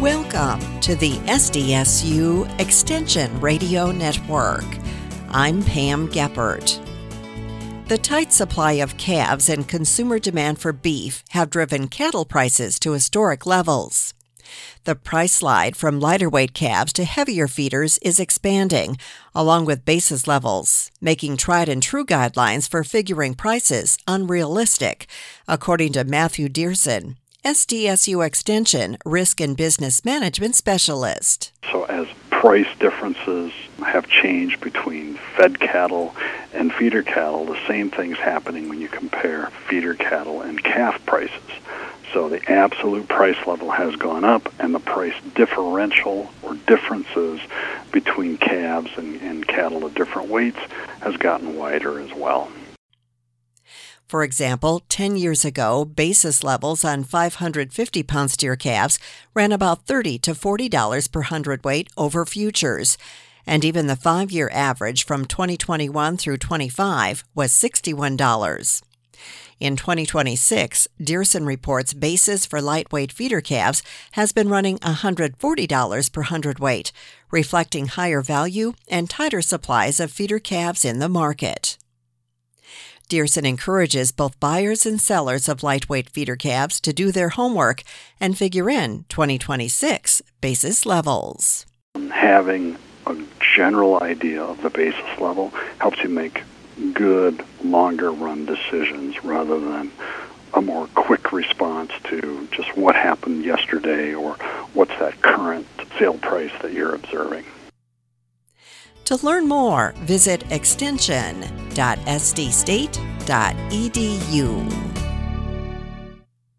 Welcome to the SDSU Extension Radio Network. I'm Pam Geppert. The tight supply of calves and consumer demand for beef have driven cattle prices to historic levels. The price slide from lighter weight calves to heavier feeders is expanding, along with basis levels, making tried and true guidelines for figuring prices unrealistic, according to Matthew Dearson, SDSU Extension Risk and Business Management Specialist. So as price differences have changed between fed cattle and feeder cattle, the same thing's happening when you compare feeder cattle and calf prices. So the absolute price level has gone up, and the price differential or differences between calves and cattle of different weights has gotten wider as well. For example, 10 years ago, basis levels on 550-pound steer calves ran about $30 to $40 per hundredweight over futures, and even the 5-year average from 2021 through 25 was $61. In 2026, Dearson reports basis for lightweight feeder calves has been running $140 per hundredweight, reflecting higher value and tighter supplies of feeder calves in the market. Dearson encourages both buyers and sellers of lightweight feeder calves to do their homework and figure in 2026 basis levels. Having a general idea of the basis level helps you make good, longer-run decisions rather than a more quick response to just what happened yesterday or what's that current sale price that you're observing. To learn more, visit extension.sdstate.edu.